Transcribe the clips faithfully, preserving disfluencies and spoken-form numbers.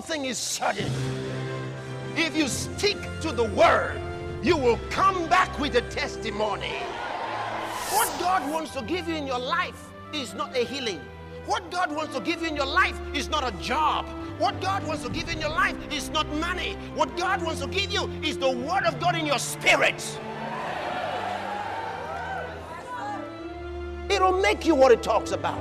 thing is certain. If you stick to the word, you will come back with a testimony. What God wants to give you in your life is not a healing. What God wants to give you in your life is not a job. What God wants to give you in your life is not money. What God wants to give you is the word of God in your spirit. It'll make you what it talks about.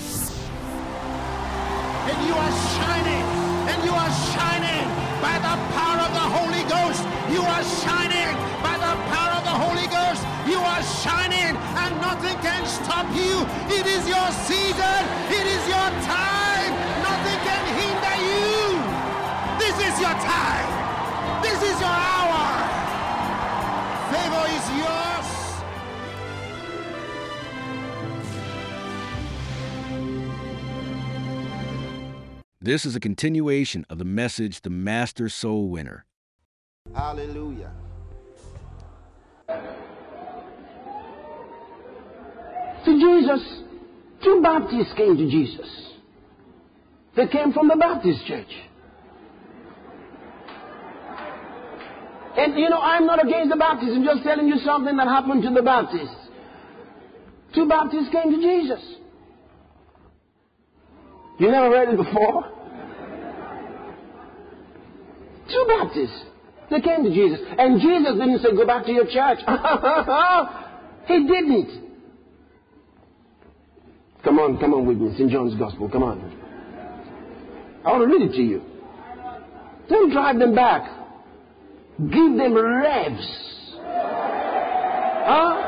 And you are shining, and you are shining by the power of the Holy Ghost. You are shining by the power of the Holy Ghost. You are shining, and nothing can stop you. It is your season. It is your time. Nothing can hinder you. This is your time. This is your hour. Favor is yours. This is a continuation of the message, The Master Soul Winner. Hallelujah. To Jesus, two Baptists came to Jesus. They came from the Baptist church. And you know, I'm not against the Baptists. I'm just telling you something that happened to the Baptists. Two Baptists came to Jesus. You never read it before? Two Baptists. They came to Jesus. And Jesus didn't say, go back to your church. He didn't. Come on, come on with me. Saint John's Gospel. Come on. I want to read it to you. Don't drive them back. Give them revs. Huh?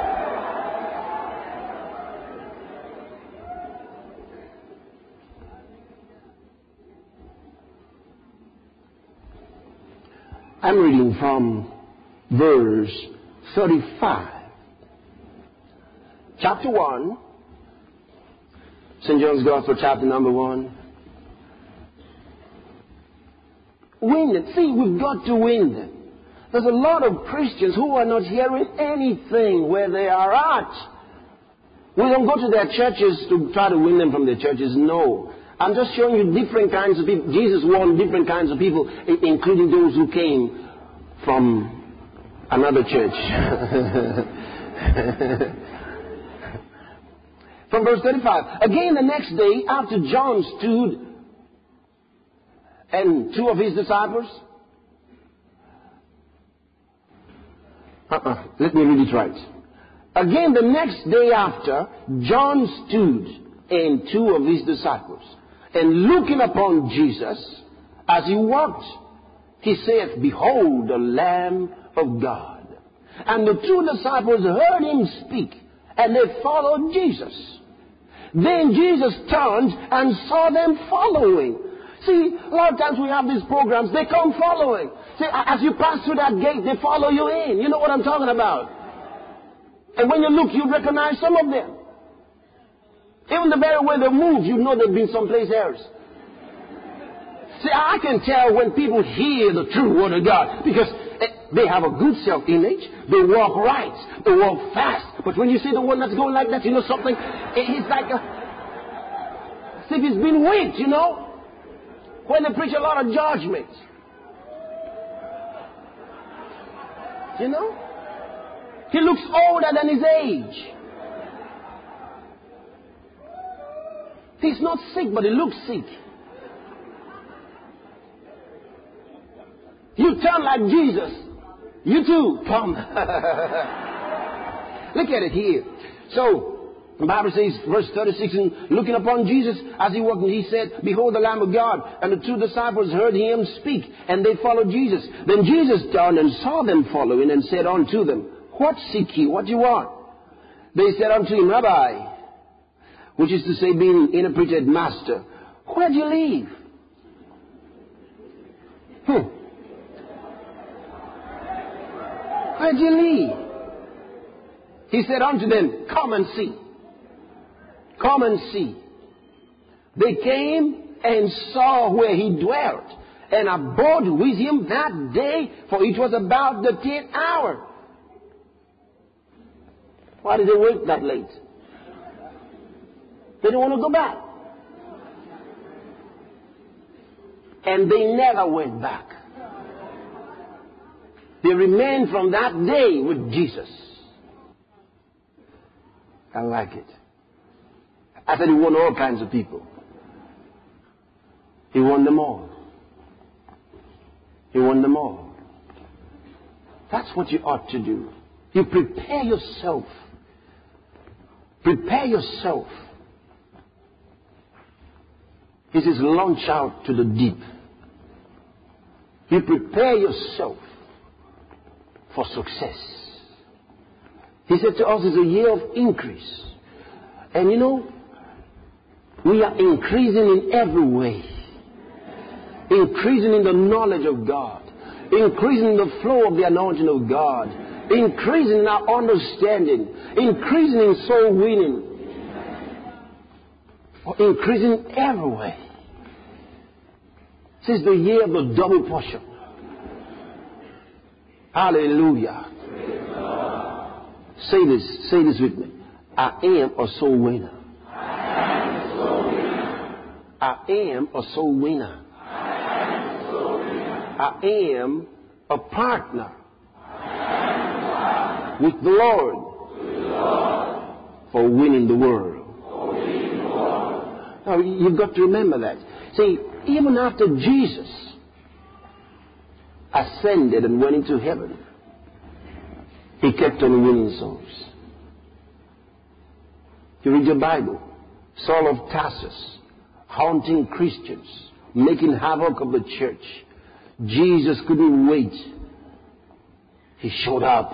I'm reading from verse thirty-five. Chapter one. Saint John's Gospel, chapter number one. Win it. See, we've got to win them. There's a lot of Christians who are not hearing anything where they are at. We don't go to their churches to try to win them from their churches. No. I'm just showing you different kinds of people. Jesus warned different kinds of people, including those who came from another church. From verse thirty-five. Again the next day, after John stood and two of his disciples. Uh-uh. Let me read it right. Again the next day after, John stood and two of his disciples. And looking upon Jesus, as he walked, he saith, Behold the Lamb of God. And the two disciples heard him speak, and they followed Jesus. Then Jesus turned and saw them following. See, a lot of times we have these programs, they come following. See, as you pass through that gate, they follow you in. You know what I'm talking about. And when you look, you recognize some of them. Even the very way they move, you know they've been someplace else. See, I can tell when people hear the true word of God, because they have a good self-image, they walk right, they walk fast. But when you see the one that's going like that, you know something, it's like a, as if he's been whipped, you know. When they preach a lot of judgment. You know? He looks older than his age. He's not sick, but he looks sick. You turn like Jesus. You too, come. Look at it here. So, the Bible says, verse thirty-six, and looking upon Jesus as he walked, he said, Behold the Lamb of God. And the two disciples heard him speak, and they followed Jesus. Then Jesus turned and saw them following, and said unto them, What seek ye? What do you want? They said unto him, Rabbi, which is to say, being interpreted, Master, where do you live? Hmm. Where do you live? He said unto them, Come and see. Come and see. They came and saw where he dwelt, and abode with him that day, for it was about the tenth hour. Why did they wait that late? They didn't want to go back. And they never went back. They remained from that day with Jesus. I like it. I said he won all kinds of people. He won them all. He won them all. That's what you ought to do. You prepare yourself. Prepare yourself. He says, launch out to the deep. You prepare yourself for success. He said to us, it's a year of increase. And you know, we are increasing in every way. Increasing in the knowledge of God. Increasing in the flow of the anointing of God. Increasing in our understanding. Increasing in soul winning. Increasing every way. This is the year of the double portion. Hallelujah. Say this, say this with me. I am a soul winner. I am a soul winner. I am a partner with the Lord for winning the world. Now, you've got to remember that. See, even after Jesus ascended and went into heaven, he kept on winning souls. You read your Bible. Saul of Tarsus, haunting Christians, making havoc of the church. Jesus couldn't wait. He showed up.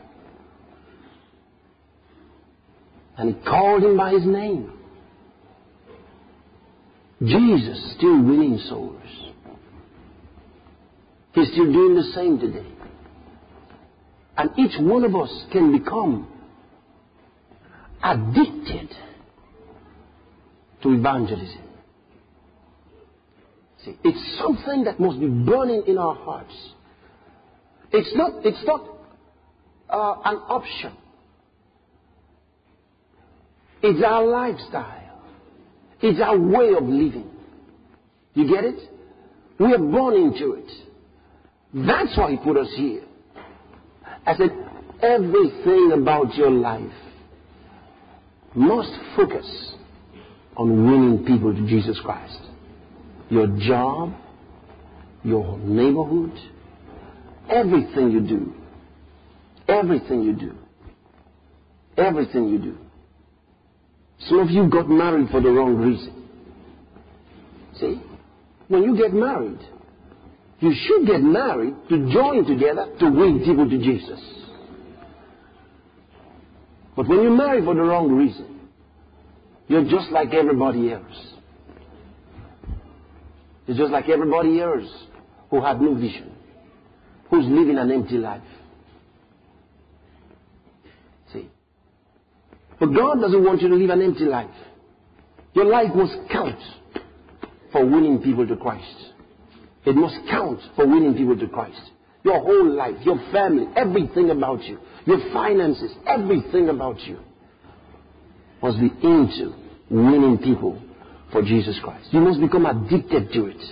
And he called him by his name. Jesus still winning souls. He's still doing the same today. And each one of us can become addicted to evangelism. See, it's something that must be burning in our hearts. It's not, it's not uh, an option. It's our lifestyle. It's our way of living. You get it? We are born into it. That's why he put us here. I said, everything about your life must focus on winning people to Jesus Christ. Your job, your neighborhood, everything you do, everything you do, everything you do. Some of you got married for the wrong reason. See? When you get married, you should get married to join together to win people to Jesus. But when you marry for the wrong reason, you're just like everybody else. You're just like everybody else who had no vision, who's living an empty life. See? But God doesn't want you to live an empty life. Your life must count for winning people to Christ. It must count for winning people to Christ. Your whole life, your family, everything about you, your finances, everything about you must be into winning people for Jesus Christ. You must become addicted to it.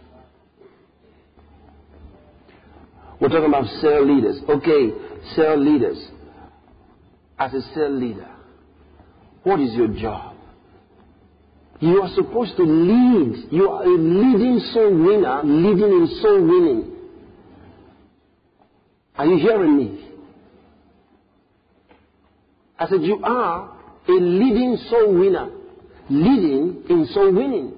We're talking about cell leaders. Okay, cell leaders. As a cell leader, what is your job? You are supposed to lead. You are a leading soul winner, leading in soul winning. Are you hearing me? I said you are a leading soul winner, leading in soul winning.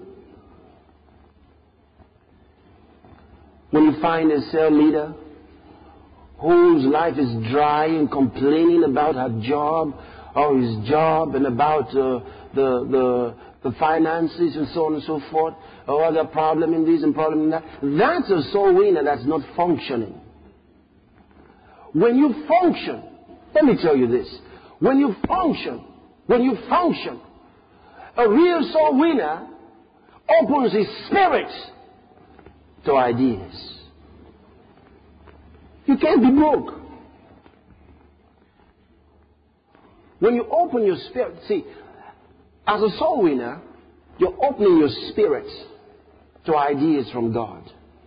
When you find a cell leader whose life is dry and complaining about her job or his job and about uh, the the the finances and so on and so forth, or the problem in this and problem in that, that's a soul winner that's not functioning. When you function, let me tell you this, when you function, when you function, a real soul winner opens his spirit to ideas. You can't be broke. When you open your spirit, see, as a soul winner, you're opening your spirit to ideas from God.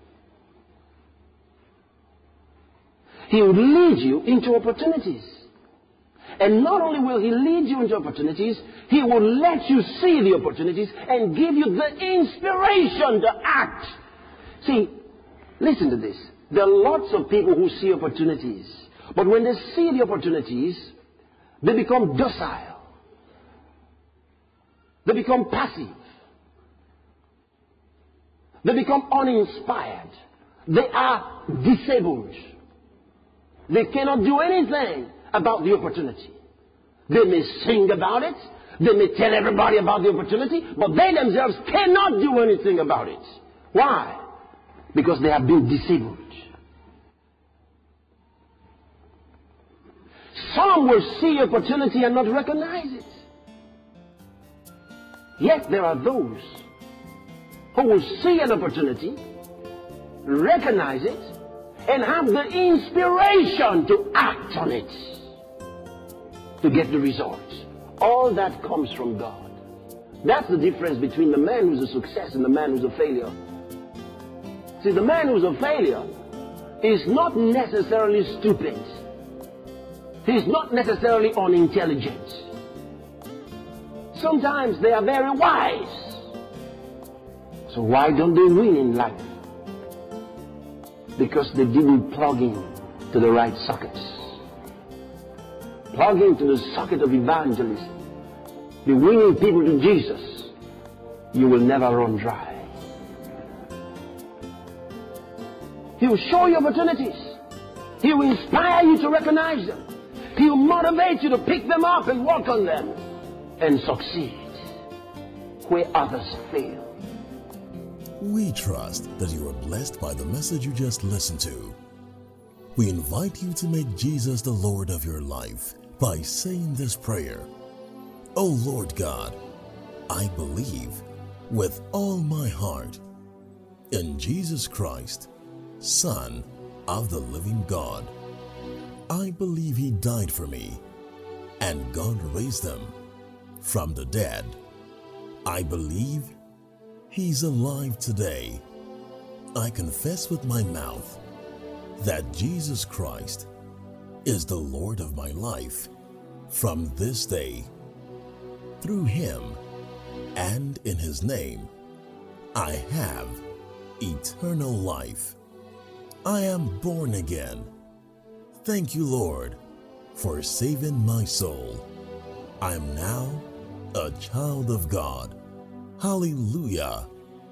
He will lead you into opportunities. And not only will He lead you into opportunities, He will let you see the opportunities and give you the inspiration to act. See, listen to this. There are lots of people who see opportunities. But when they see the opportunities, they become docile. They become passive. They become uninspired. They are disabled. They cannot do anything about the opportunity. They may sing about it. They may tell everybody about the opportunity. But they themselves cannot do anything about it. Why? Because they have been disabled. Some will see opportunity and not recognize it. Yet there are those who will see an opportunity, recognize it, and have the inspiration to act on it to get the results. All that comes from God. That's the difference between the man who's a success and the man who's a failure. See, the man who's a failure is not necessarily stupid. He's not necessarily unintelligent. Sometimes they are very wise. So why don't they win in life? Because they didn't plug in to the right sockets. Plug into the socket of evangelism. Be winning people to Jesus. You will never run dry. He will show you opportunities. He will inspire you to recognize them. He will motivate you to pick them up and work on them and succeed where others fail. We trust that you are blessed by the message you just listened to. We invite you to make Jesus the Lord of your life by saying this prayer. O Lord God, I believe with all my heart in Jesus Christ, Son of the living God. I believe He died for me and God raised Him from the dead. I believe He's alive today. I confess with my mouth that Jesus Christ is the Lord of my life from this day. Through Him and in His name, I have eternal life. I am born again. Thank you, Lord, for saving my soul. I am now a child of God. Hallelujah.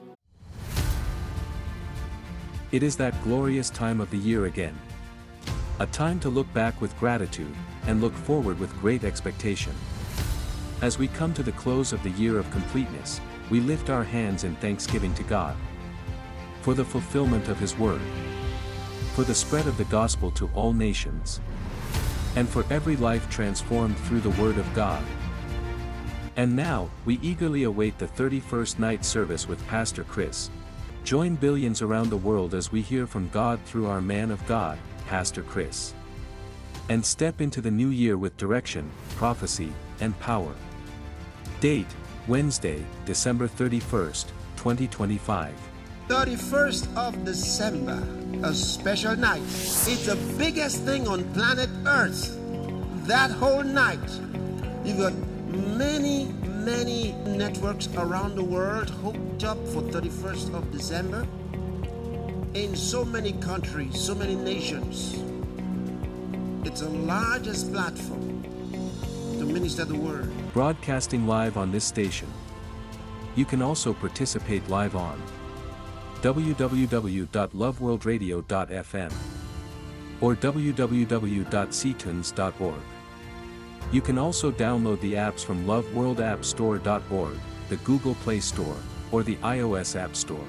It is that glorious time of the year again. A time to look back with gratitude and look forward with great expectation. As we come to the close of the year of completeness, we lift our hands in thanksgiving to God for the fulfillment of His word, for the spread of the gospel to all nations, and for every life transformed through the word of God. And now, we eagerly await the thirty-first night service with Pastor Chris. Join billions around the world as we hear from God through our man of God, Pastor Chris. And step into the new year with direction, prophecy, and power. Date, Wednesday, December thirty-first, twenty twenty-five. thirty-first of December, a special night. It's the biggest thing on planet Earth. That whole night, you've got many, many networks around the world hooked up for thirty-first of December. In so many countries, so many nations. It's the largest platform to minister the word. Broadcasting live on this station. You can also participate live on w w w dot love world radio dot f m or w w w dot c tunes dot org. You can also download the apps from love world app store dot org, the Google Play Store, or the iOS App Store.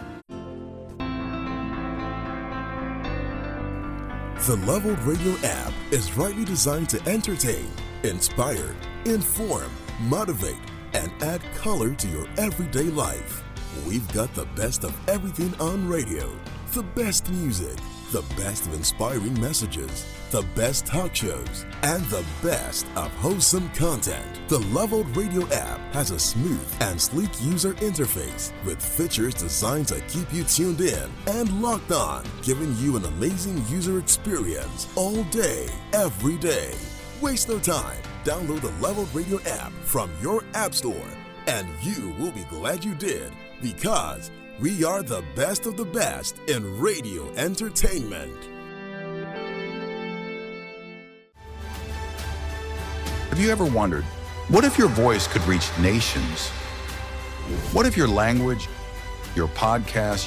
The Love World Radio app is rightly designed to entertain, inspire, inform, motivate, and add color to your everyday life. We've got the best of everything on radio, the best music, The best of inspiring messages, the best talk shows, and the best of wholesome content. The Leveled Radio app has a smooth and sleek user interface with features designed to keep you tuned in and locked on, giving you an amazing user experience all day, every day. Waste no time. Download the Leveled Radio app from your app store, and you will be glad you did, because we are the best of the best in radio entertainment. Have you ever wondered, what if your voice could reach nations? What if your language, your podcast,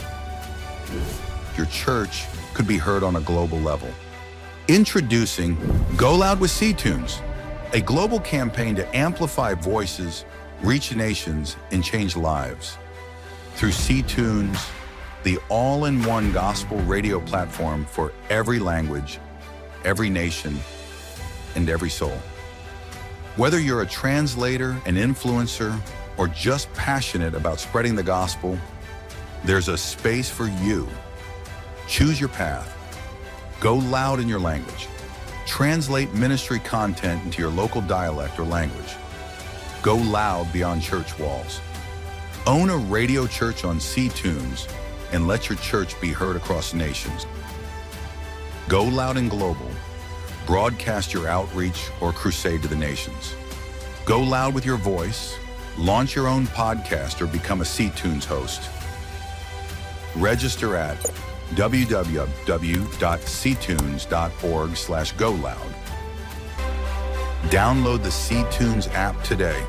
your church could be heard on a global level? Introducing Go Loud with C-Tunes, a global campaign to amplify voices, reach nations, and change lives. Through C-Tunes, the all-in-one gospel radio platform for every language, every nation, and every soul. Whether you're a translator, an influencer, or just passionate about spreading the gospel, there's a space for you. Choose your path. Go loud in your language. Translate ministry content into your local dialect or language. Go loud beyond church walls. Own a radio church on C-Tunes and let your church be heard across nations. Go loud and global. Broadcast your outreach or crusade to the nations. Go loud with your voice. Launch your own podcast or become a C-Tunes host. Register at w w w dot c tunes dot org slash go loud. Download the C-Tunes app today.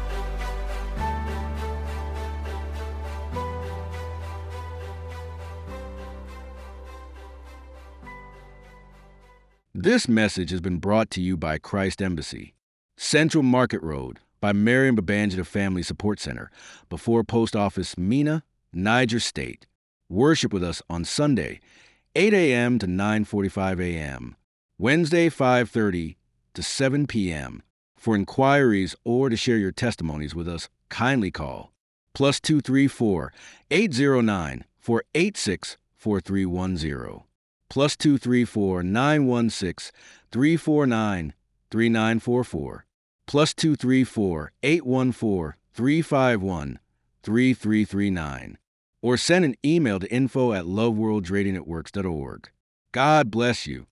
This message has been brought to you by Christ Embassy, Central Market Road, by Mariam Babangida Family Support Center, before Post Office Mina, Niger State. Worship with us on Sunday, eight a.m. to nine forty-five a.m., Wednesday, five thirty to seven p.m. For inquiries or to share your testimonies with us, kindly call plus two three four, eight zero nine, four eight six, four three one zero. Plus two three four, nine one six, three four nine, three nine four four. Plus two three four, eight one four, three five one, three three three nine. Or send an email to info at love world radio networks dot org. God bless you.